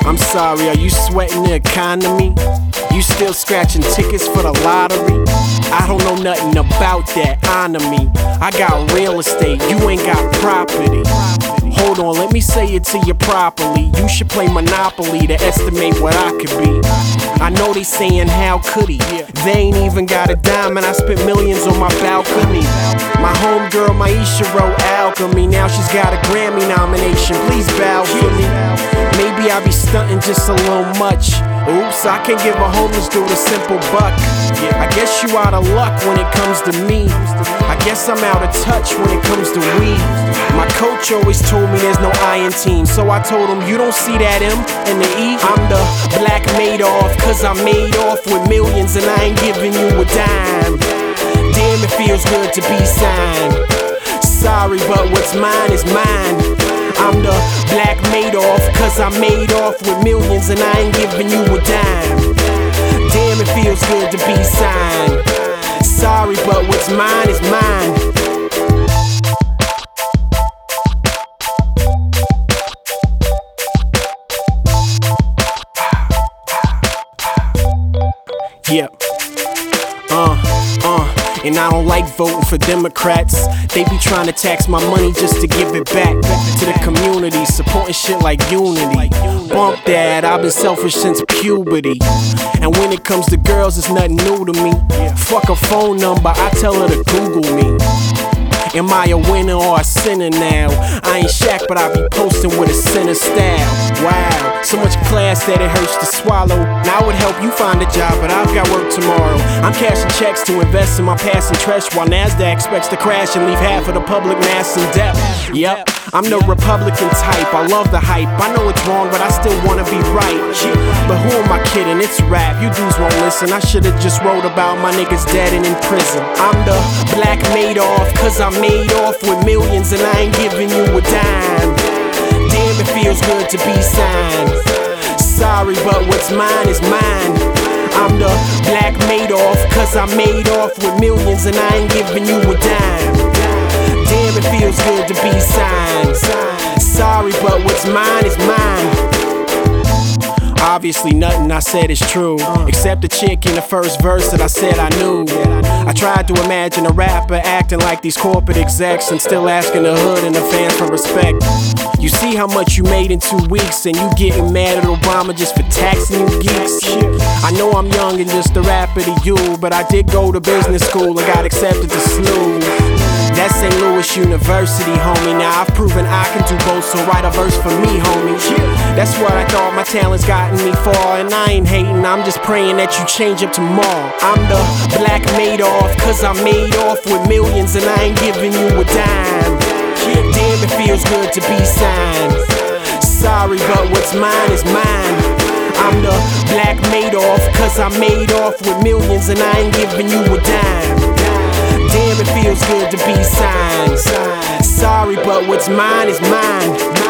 I'm sorry, are you sweating the economy? You still scratching tickets for the lottery? I don't know nothing about that, honor me. I got real estate, you ain't got property. Hold on, let me say it to you properly. You should play Monopoly to estimate what I could be. I know they saying how could he? They ain't even got a dime and I spent millions on my balcony. My homegirl Maisha wrote Alchemy. Now she's got a Grammy nomination, please bow for me. Maybe I be stunting just a little much. Oops, I can't give a homeless dude a simple buck. I guess you out of luck when it comes to me. I guess I'm out of touch when it comes to weed. My coach always told me there's no I in team, so I told him you don't see that M and the E. I'm the Black Madoff, cause I made off with millions and I ain't giving you a dime. Damn, it feels good to be signed. Sorry, but what's mine is mine. I'm the Black Madoff, cause I made off with millions and I ain't giving you a dime. Damn, it feels good to be signed. Sorry, but what's mine is mine. Yep. And I don't like voting for Democrats. They be trying to tax my money just to give it back to the community, supporting shit like unity. Bump that, I've been selfish since puberty. And when it comes to girls, it's nothing new to me. Fuck a phone number, I tell her to Google me. Am I a winner or a sinner now? I ain't Shaq, but I be posting with a sinner style. Wow, so much class that it hurts to swallow. Now I would help you find a job, but I've got work tomorrow. I'm cashing checks to invest in my past interest, while NASDAQ expects to crash and leave half of the public mass in debt. Yep, I'm the Republican type, I love the hype. I know it's wrong, but I still wanna be right. But who am I kidding? It's rap, you dudes won't listen. I should've just wrote about my niggas dead and in prison. I'm the Black Madoff, cause I made off with millions and I ain't giving you a dime. Damn, it feels good to be signed. Sorry, but what's mine is mine. I'm the Black Madoff, cause I made off with millions and I ain't giving you a dime. Damn, it feels good to be signed. Sorry, but what's mine is mine. Obviously nothing I said is true, except the chick in the first verse that I said I knew. I tried to imagine a rapper acting like these corporate execs and still asking the hood and the fans for respect. You see how much you made in 2 weeks and you getting mad at Obama just for taxing you geeks. I know I'm young and just a rapper to you, but I did go to business school and got accepted to SLU. That's St. Louis University, homie. Now I've proven I can do both, so write a verse for me, homie. That's what I thought my talent's gotten me far, and I ain't hating, I'm just praying that you change up tomorrow. I'm the Black Madoff, cause I made off with millions and I ain't giving you a dime. Damn, it feels good to be signed. Sorry, but what's mine is mine. I'm the Black Madoff, cause I made off with millions and I ain't giving you a dime. Damn, it feels good to be signed. Sorry, but what's mine is mine.